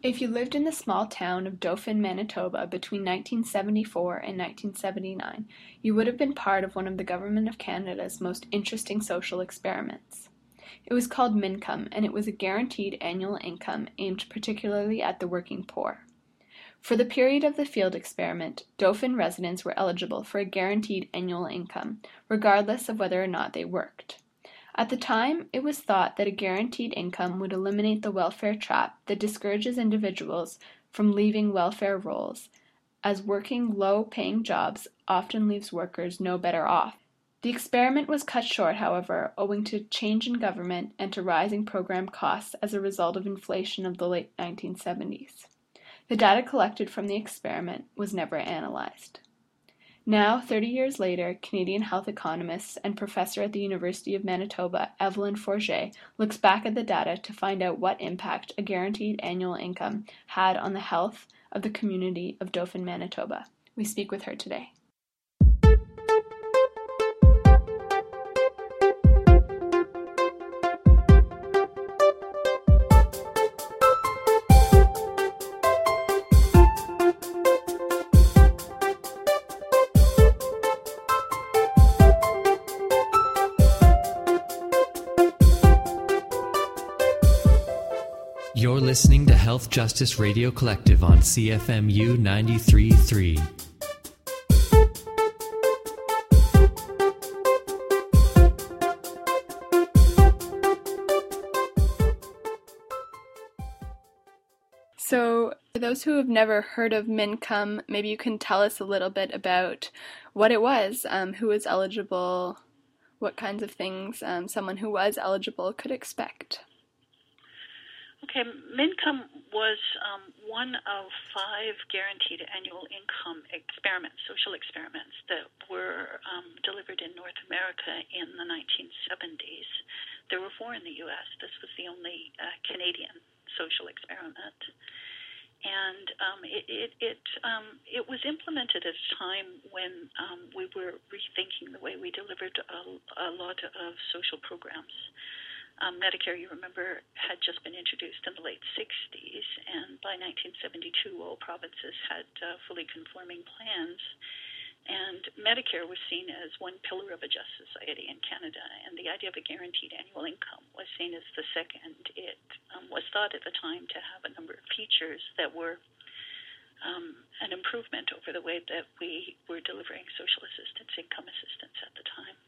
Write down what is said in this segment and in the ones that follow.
If you lived in the small town of Dauphin, Manitoba between 1974 and 1979, you would have been part of one of the Government of Canada's most interesting social experiments. It was called Mincome, and it was a guaranteed annual income aimed particularly at the working poor. For the period of the field experiment, Dauphin residents were eligible for a guaranteed annual income, regardless of whether or not they worked. At the time, it was thought that a guaranteed income would eliminate the welfare trap that discourages individuals from leaving welfare roles, as working low-paying jobs often leaves workers no better off. The experiment was cut short, however, owing to change in government and to rising program costs as a result of inflation of the late 1970s. The data collected from the experiment was never analyzed. Now, 30 years later, Canadian health economist and professor at the University of Manitoba, Evelyn Forget, looks back at the data to find out what impact a guaranteed annual income had on the health of the community of Dauphin, Manitoba. We speak with her today. You're listening to Health Justice Radio Collective on CFMU 93.3. So, for those who have never heard of Mincome, maybe you can tell us a little bit about what it was, who was eligible, what kinds of things someone who was eligible could expect. Okay, Mincome was one of 5 guaranteed annual income experiments, social experiments, that were delivered in North America in the 1970s. There were 4 in the U.S. This was the only Canadian social experiment. And it was implemented at a time when we were rethinking the way we delivered a lot of social programs. Medicare, you remember, had just been introduced in the late 60s, and by 1972, all provinces had fully conforming plans. And Medicare was seen as one pillar of a just society in Canada, and the idea of a guaranteed annual income was seen as the second. It was thought at the time to have a number of features that were an improvement over the way that we were delivering social assistance, income assistance at the time.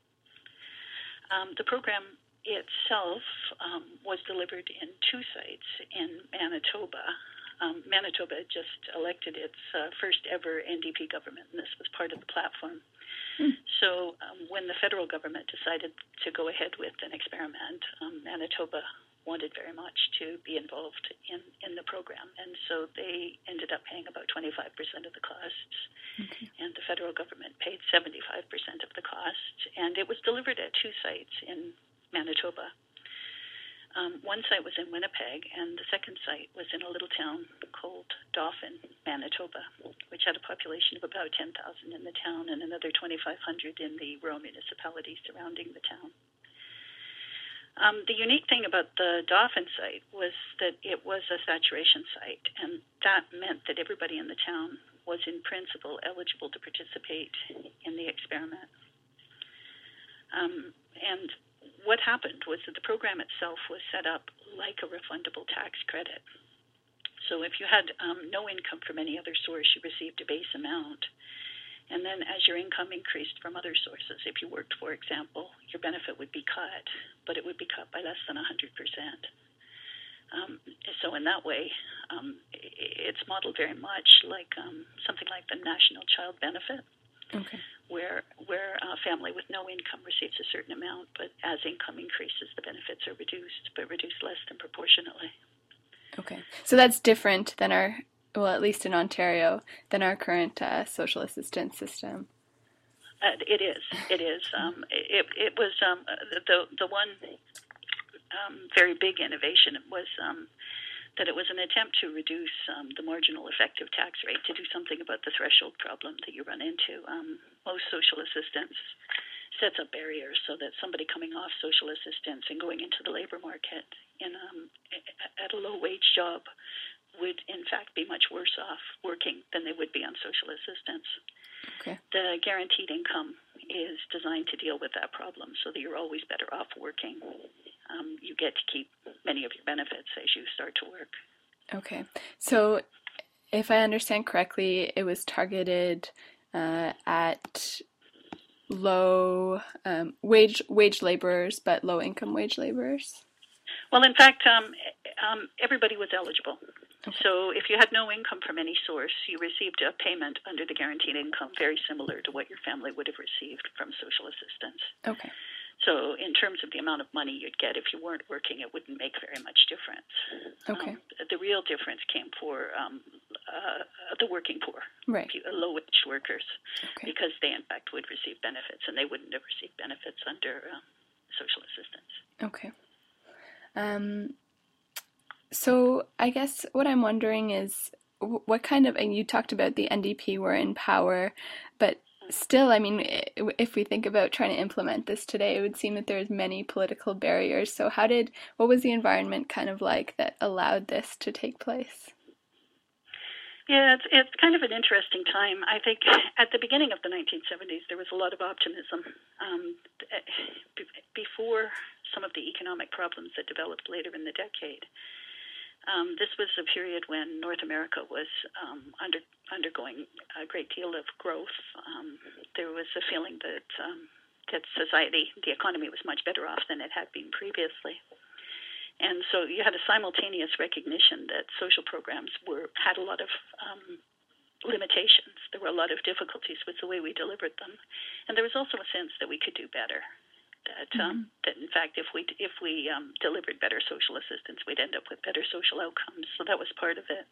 The program itself was delivered in 2 sites in Manitoba. Manitoba just elected its first ever NDP government, and this was part of the platform. So when the federal government decided to go ahead with an experiment, Manitoba wanted very much to be involved in the program, and so they ended up paying about 25% of the costs, and the federal government paid 75% of the cost, and it was delivered at 2 sites in Manitoba. One site was in Winnipeg, and the second site was in a little town called Dauphin, Manitoba, which had a population of about 10,000 in the town and another 2,500 in the rural municipalities surrounding the town. The unique thing about the Dauphin site was that it was a saturation site, and that meant that everybody in the town was in principle eligible to participate in the experiment. And what happened was that the program itself was set up like a refundable tax credit. So if you had no income from any other source, you received a base amount. And then as your income increased from other sources, if you worked, for example, your benefit would be cut, but it would be cut by less than 100%. So in that way, it's modeled very much like something like the National Child Benefit. Okay. Where a family with no income receives a certain amount, but as income increases, the benefits are reduced, but reduced less than proportionately. Okay. So that's different than at least in Ontario, than our current social assistance system. It is. It was the one very big innovation was that it was an attempt to reduce the marginal effective tax rate, to do something about the threshold problem that you run into. Most social assistance sets up barriers so that somebody coming off social assistance and going into the labor market at a low-wage job would in fact be much worse off working than they would be on social assistance. Okay. The guaranteed income is designed to deal with that problem so that you're always better off working. You get to keep many of your benefits as you start to work. Okay. So if I understand correctly, it was targeted at low wage laborers, but low income wage laborers? Well, in fact, everybody was eligible. Okay. So if you had no income from any source, you received a payment under the guaranteed income very similar to what your family would have received from social assistance. Okay. So in terms of the amount of money you'd get if you weren't working, it wouldn't make very much difference. Okay. The real difference came for the working poor, right, low-wage workers, okay, because they, in fact, would receive benefits, and they wouldn't have received benefits under social assistance. Okay. So I guess what I'm wondering is what kind of, and you talked about the NDP were in power, but still, I mean, if we think about trying to implement this today, it would seem that there's many political barriers. So what was the environment kind of like that allowed this to take place? Yeah, it's kind of an interesting time. I think at the beginning of the 1970s, there was a lot of optimism. Before some of the economic problems that developed later in the decade, this was a period when North America was undergoing a great deal of growth. There was a feeling that society, the economy, was much better off than it had been previously. And so you had a simultaneous recognition that social programs had a lot of limitations. There were a lot of difficulties with the way we delivered them. And there was also a sense that we could do better. That in fact, if we delivered better social assistance, we'd end up with better social outcomes. So that was part of it.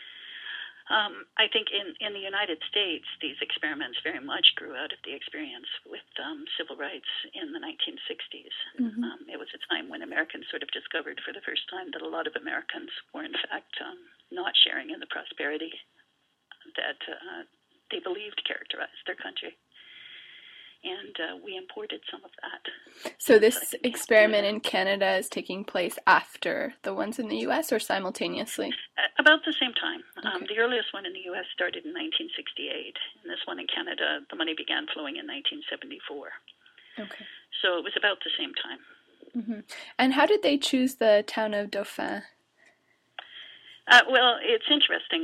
I think in the United States, these experiments very much grew out of the experience with civil rights in the 1960s. It was a time when Americans sort of discovered for the first time that a lot of Americans were in fact not sharing in the prosperity that they believed characterized their country. And we imported some of that. So this experiment in Canada is taking place after the ones in the U.S. or simultaneously? About the same time. Okay. The earliest one in the U.S. started in 1968, and this one in Canada, the money began flowing in 1974. Okay. So it was about the same time. Mm-hmm. And how did they choose the town of Dauphin? Well, it's interesting.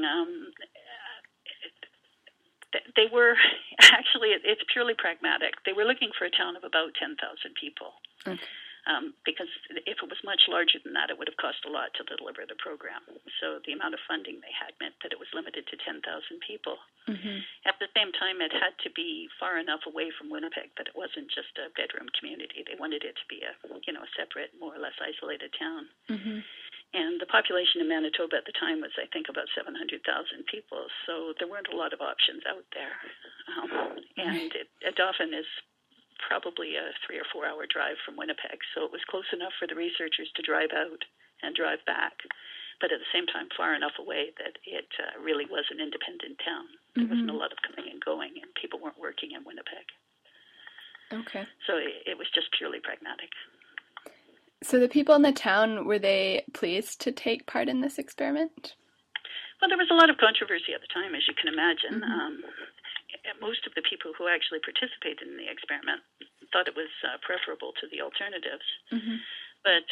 They were, actually, it's purely pragmatic. They were looking for a town of about 10,000 people. Okay. Because if it was much larger than that, it would have cost a lot to deliver the program. So the amount of funding they had meant that it was limited to 10,000 people. Mm-hmm. At the same time, it had to be far enough away from Winnipeg that it wasn't just a bedroom community. They wanted it to be a separate, more or less isolated town. Mm-hmm. And the population in Manitoba at the time was, I think, about 700,000 people. So there weren't a lot of options out there. And Dauphin is probably a 3 or 4 hour drive from Winnipeg. So it was close enough for the researchers to drive out and drive back, but at the same time far enough away that it really was an independent town. There wasn't a lot of coming and going, and people weren't working in Winnipeg. Okay. So it was just purely pragmatic. So the people in the town, were they pleased to take part in this experiment? Well, there was a lot of controversy at the time, as you can imagine. Mm-hmm. Most of the people who actually participated in the experiment thought it was preferable to the alternatives. Mm-hmm. But,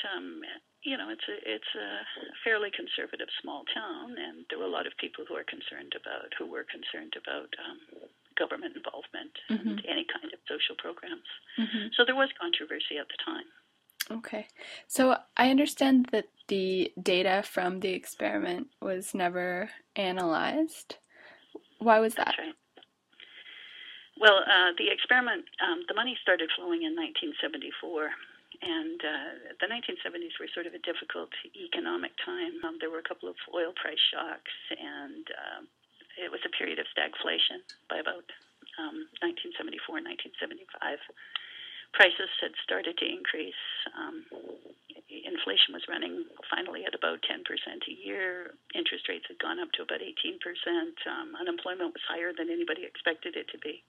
it's a fairly conservative small town, and there were a lot of people who were concerned about government involvement and any kind of social programs. Mm-hmm. So there was controversy at the time. Okay. So I understand that the data from the experiment was never analyzed. Why was that? That's right. Well, the experiment, the money started flowing in 1974, and the 1970s were sort of a difficult economic time. There were a couple of oil price shocks, and it was a period of stagflation by about 1974, 1975. Prices had started to increase. Inflation was running finally at about 10% a year. Interest rates had gone up to about 18%. Unemployment was higher than anybody expected it to be.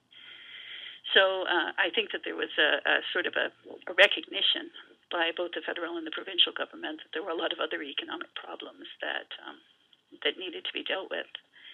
So I think that there was a sort of a recognition by both the federal and the provincial government that there were a lot of other economic problems that that needed to be dealt with.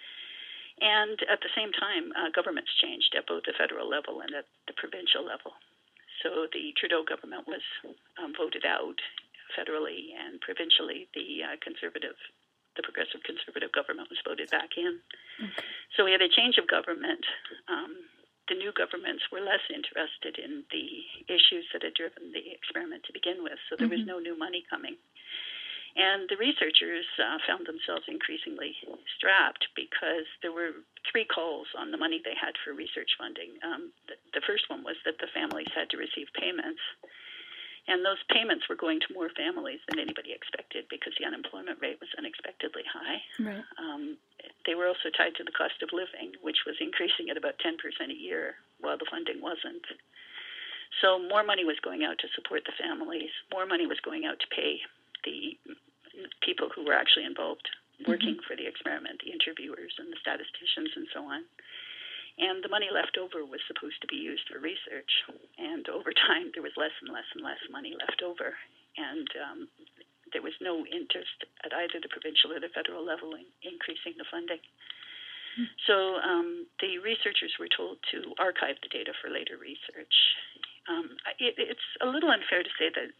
And at the same time, governments changed at both the federal level and at the provincial level. So the Trudeau government was voted out federally, and provincially the progressive conservative government was voted back in. Okay. So we had a change of government. The new governments were less interested in the issues that had driven the experiment to begin with, so there was no new money coming. And the researchers found themselves increasingly strapped because there were 3 calls on the money they had for research funding. The first one was that the families had to receive payments, and those payments were going to more families than anybody expected because the unemployment rate was unexpectedly high. Right. They were also tied to the cost of living, which was increasing at about 10% a year, while the funding wasn't. So more money was going out to support the families. More money was going out to pay the people who were actually involved working for the experiment, the interviewers and the statisticians and so on. And the money left over was supposed to be used for research. And over time, there was less and less and less money left over. And there was no interest at either the provincial or the federal level in increasing the funding. So the researchers were told to archive the data for later research. It's a little unfair to say that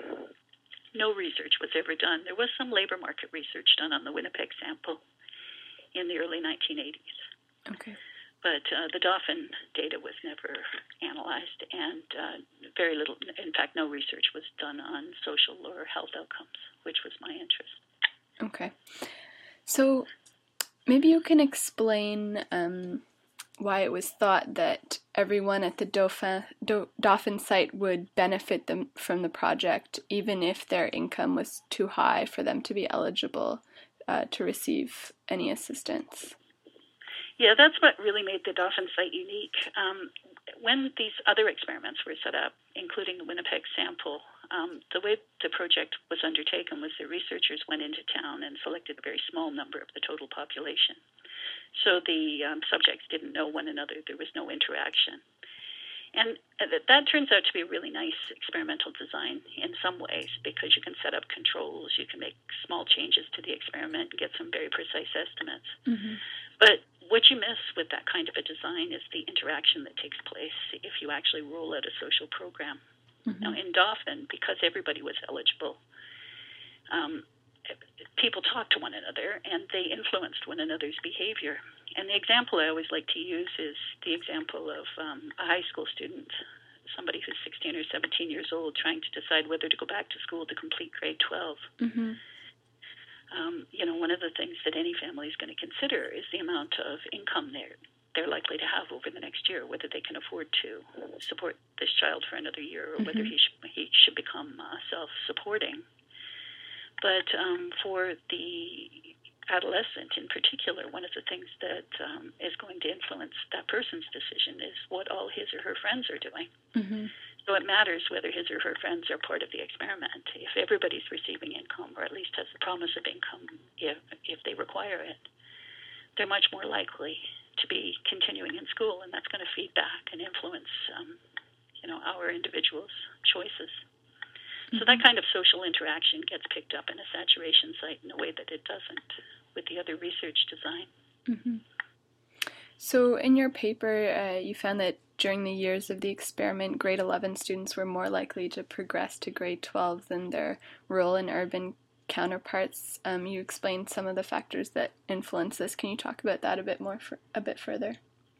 no research was ever done. There was some labor market research done on the Winnipeg sample in the early 1980s. Okay. But the Dauphin data was never analyzed, and very little, in fact, no research was done on social or health outcomes, which was my interest. Okay. So maybe you can explain why it was thought that everyone at the Dauphin site would benefit them from the project, even if their income was too high for them to be eligible to receive any assistance. Yeah, that's what really made the Dauphin site unique. When these other experiments were set up, including the Winnipeg sample, the way the project was undertaken was the researchers went into town and selected a very small number of the total population. So the subjects didn't know one another. There was no interaction. And that turns out to be a really nice experimental design in some ways because you can set up controls, you can make small changes to the experiment and get some very precise estimates. But what you miss with that kind of a design is the interaction that takes place if you actually roll out a social program. Now, in Dauphin, because everybody was eligible, people talked to one another and they influenced one another's behavior. And the example I always like to use is the example of a high school student, somebody who's 16 or 17 years old, trying to decide whether to go back to school to complete grade 12. One of the things that any family is going to consider is the amount of income they're likely to have over the next year, whether they can afford to support this child for another year or whether he should become self-supporting. But for the adolescent in particular, one of the things that is going to influence that person's decision is what all his or her friends are doing. So it matters whether his or her friends are part of the experiment. If everybody's receiving income, or at least has the promise of income if they require it, they're much more likely to be continuing in school, and that's going to feed back and influence our individuals' choices. So that kind of social interaction gets picked up in a saturation site in a way that it doesn't with the other research design. So in your paper, you found that during the years of the experiment, grade 11 students were more likely to progress to grade 12 than their rural and urban counterparts. You explained some of the factors that influence this. Can you talk about that a bit further?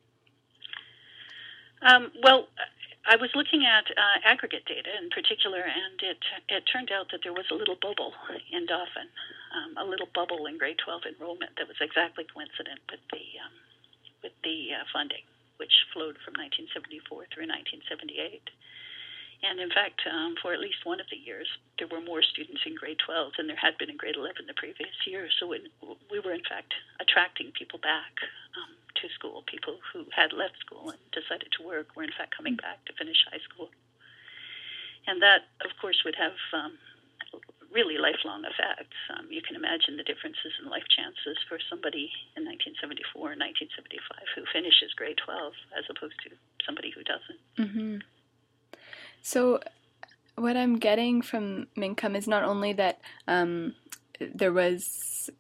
Well, I was looking at aggregate data in particular, and it turned out that there was a little bubble in Dauphin, a little bubble in grade 12 enrollment that was exactly coincident with the funding, which flowed from 1974 through 1978. And in fact, for at least one of the years, there were more students in grade 12 than there had been in grade 11 the previous year. So we were, in fact, attracting people back to school. People who had left school and decided to work were, in fact, coming back to finish high school. And that, of course, would have really lifelong effects. You can imagine the differences in life chances for somebody in 1974 or 1975 who finishes grade 12 as opposed to somebody who doesn't. So what I'm getting from Mincome is not only that there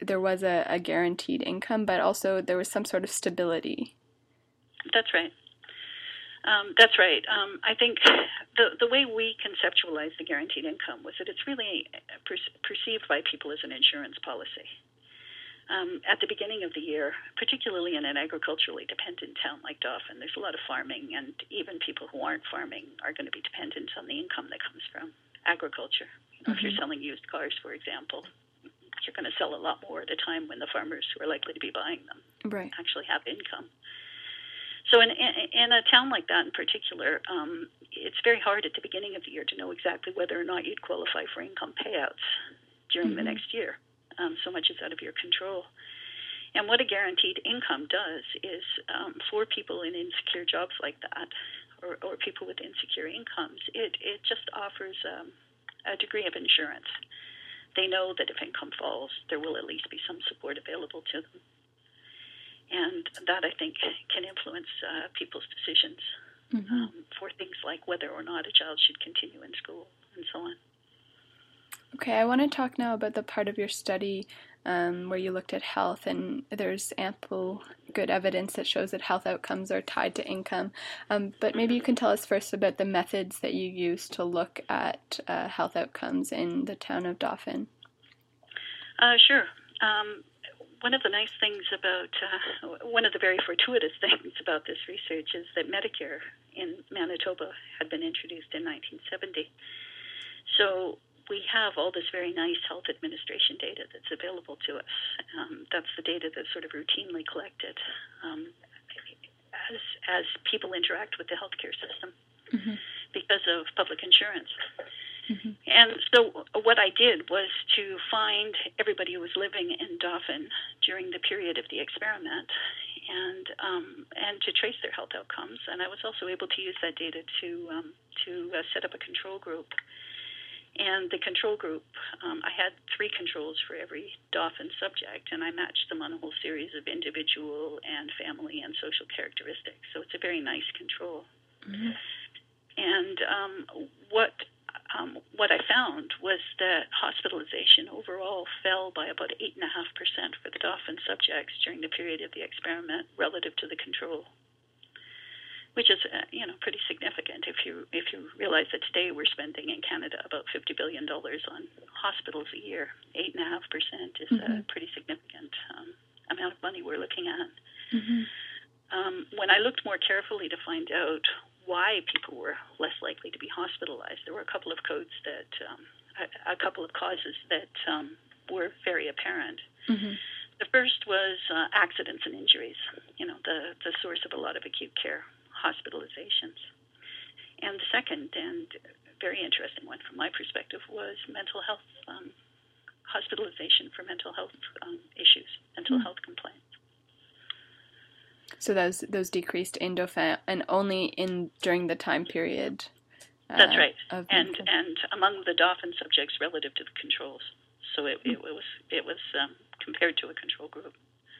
there was a guaranteed income, but also there was some sort of stability. That's right. That's right. I think the way we conceptualize the guaranteed income was that it's really perceived by people as an insurance policy. At the beginning of the year, particularly in an agriculturally dependent town like Dauphin, there's a lot of farming, and even people who aren't farming are going to be dependent on the income that comes from agriculture. If you're selling used cars, for example, you're going to sell a lot more at a time when the farmers who are likely to be buying them actually have income. So in a town like that in particular, it's very hard at the beginning of the year to know exactly whether or not you'd qualify for income payouts during the next year. So much is out of your control. And what a guaranteed income does is for people in insecure jobs like that, or people with insecure incomes, it just offers a degree of insurance. They know that if income falls, there will at least be some support available to them. And that, I think, can influence people's decisions for things like whether or not a child should continue in school and so on. Okay, I want to talk now about the part of your study where you looked at health, and there's ample good evidence that shows that health outcomes are tied to income. But maybe you can tell us first about the methods that you used to look at health outcomes in the town of Dauphin. Sure. One of the nice things about, one of the very fortuitous things about this research is that Medicare in Manitoba had been introduced in 1970. So we have all this very nice health administration data that's available to us. That's the data that's sort of routinely collected as people interact with the healthcare system because of public insurance. And so what I did was to find everybody who was living in Dauphin during the period of the experiment and to trace their health outcomes. And I was also able to use that data to set up a control group. And the control group, I had 3 controls for every Dauphin subject, and I matched them on a whole series of individual and family and social characteristics. So it's a very nice control. And what I found was that hospitalization overall fell by about 8.5% for the Dauphin subjects during the period of the experiment relative to the control, which is pretty significant if you realize that today we're spending in Canada about $50 billion on hospitals a year. 8.5% is a pretty significant amount of money we're looking at. When I looked more carefully to find out why people were less likely to be hospitalized, there were a couple of causes that were very apparent. The first was accidents and injuries, the source of a lot of acute care hospitalizations. And the second, and very interesting one from my perspective, was mental health hospitalization for mental health issues, mental health complaints. So those decreased in Dauphin, and only during the time period. That's right, and among the Dauphin subjects relative to the controls. So it was compared to a control group.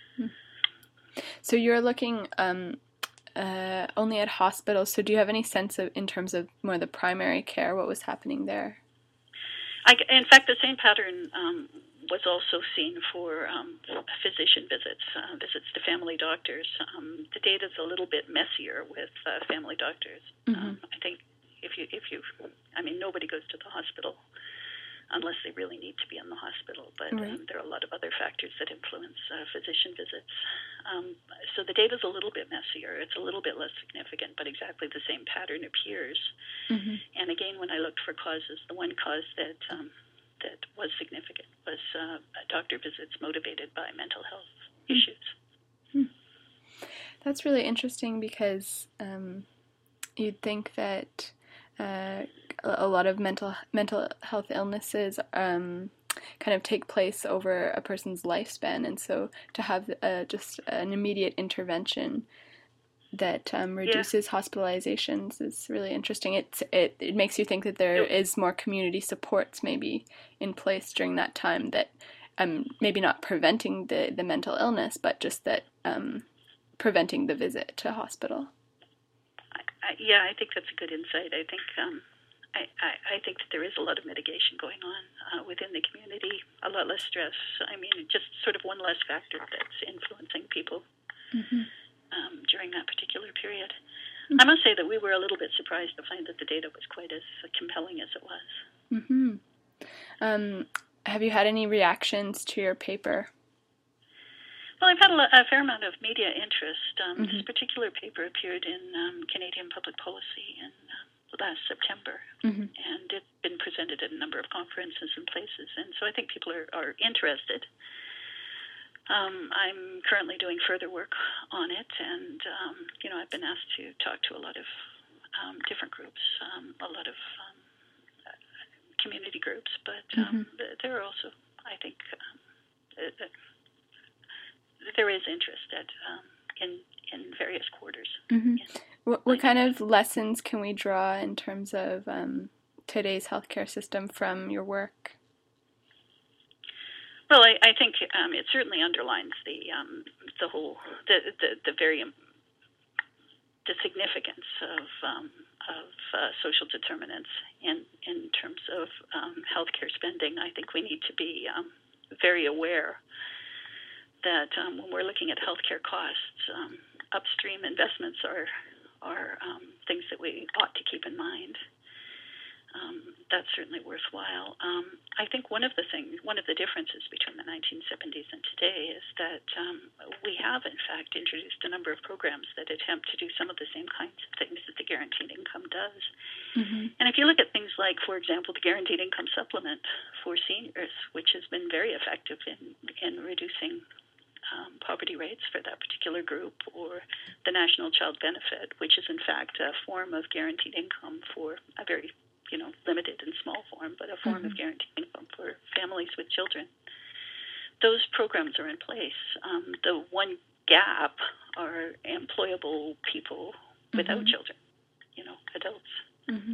So you're looking only at hospitals. So do you have any sense of, in terms of more the primary care, what was happening there? In fact, the same pattern was also seen for physician visits to family doctors. The data's a little bit messier with family doctors. I think nobody goes to the hospital unless they really need to be in the hospital, but there are a lot of other factors that influence physician visits. So the data's a little bit messier. It's a little bit less significant, but exactly the same pattern appears. And again, when I looked for causes, the one cause that was significant was doctor visits motivated by mental health issues. That's really interesting because you'd think that a lot of mental health illnesses kind of take place over a person's lifespan, and so to have just an immediate intervention that reduces hospitalizations is really interesting. It makes you think that there is more community supports maybe in place during that time that maybe not preventing the mental illness, but just that preventing the visit to hospital. I think that's a good insight. I I think that there is a lot of mitigation going on within the community, a lot less stress. I mean, just sort of one less factor that's influencing people during that particular period. I must say that we were a little bit surprised to find that the data was quite as compelling as it was. Have you had any reactions to your paper? Well, I've had a fair amount of media interest. This particular paper appeared in Canadian Public Policy in last September, and it's been presented at a number of conferences and places, and so I think people are interested. I'm currently doing further work on it, and I've been asked to talk to a lot of different groups, a lot of community groups, but there are also, I think, there is interest in various quarters. What kind of lessons can we draw in terms of today's healthcare system from your work? Well, I think it certainly underlines the significance of social determinants in terms of healthcare spending. I think we need to be very aware that when we're looking at healthcare costs, upstream investments are things that we ought to keep in mind. That's certainly worthwhile. I think one of the differences between the 1970s and today is that we have, in fact, introduced a number of programs that attempt to do some of the same kinds of things that the guaranteed income does. And if you look at things like, for example, the guaranteed income supplement for seniors, which has been very effective in reducing poverty rates for that particular group, or the National Child Benefit, which is in fact a form of guaranteed income for a very limited and small form, but a form of guaranteed income for families with children. Those programs are in place. The one gap are employable people without children, adults.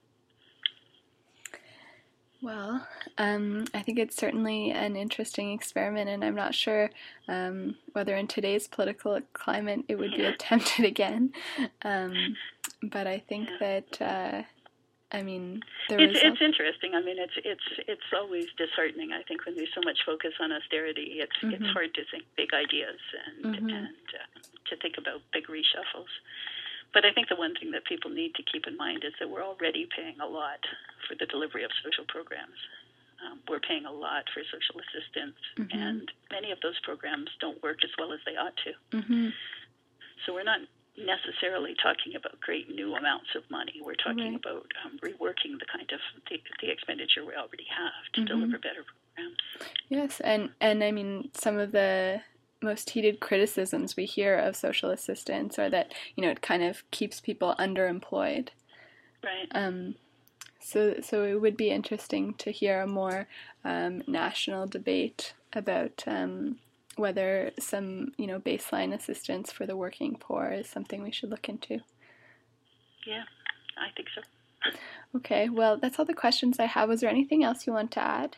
Well, I think it's certainly an interesting experiment, and I'm not sure whether in today's political climate it would be attempted again. But I think that, it's interesting. I mean, it's always disheartening. I think when there's so much focus on austerity, it's hard to think big ideas and to think about big reshuffles. But I think the one thing that people need to keep in mind is that we're already paying a lot for the delivery of social programs. We're paying a lot for social assistance, and many of those programs don't work as well as they ought to. So we're not necessarily talking about great new amounts of money. We're talking about reworking the kind of the expenditure we already have to deliver better programs. Yes, and I mean, some of the most heated criticisms we hear of social assistance are that, it kind of keeps people underemployed. Right. So it would be interesting to hear a more national debate about whether some, baseline assistance for the working poor is something we should look into. Yeah, I think so. Okay, well, that's all the questions I have. Was there anything else you want to add?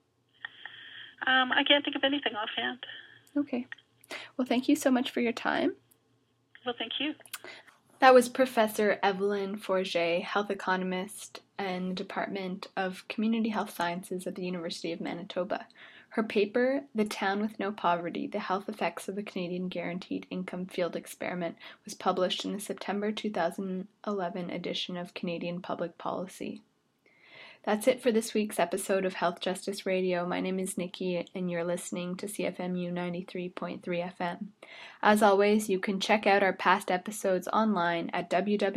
I can't think of anything offhand. Okay. Well, thank you so much for your time. Well, thank you. That was Professor Evelyn Forget, health economist in the Department of Community Health Sciences at the University of Manitoba. Her paper, The Town with No Poverty, The Health Effects of the Canadian Guaranteed Income Field Experiment, was published in the September 2011 edition of Canadian Public Policy. That's it for this week's episode of Health Justice Radio. My name is Nikki, and you're listening to CFMU 93.3 FM. As always, you can check out our past episodes online at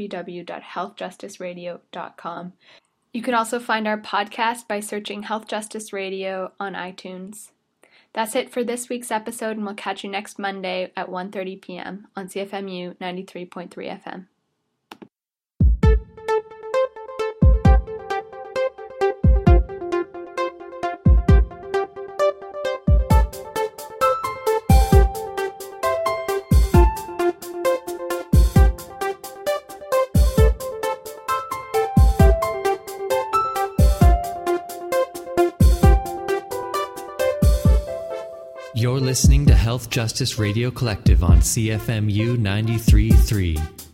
www.healthjusticeradio.com. You can also find our podcast by searching Health Justice Radio on iTunes. That's it for this week's episode, and we'll catch you next Monday at 1:30 p.m. on CFMU 93.3 FM. You're listening to Health Justice Radio Collective on CFMU 93.3.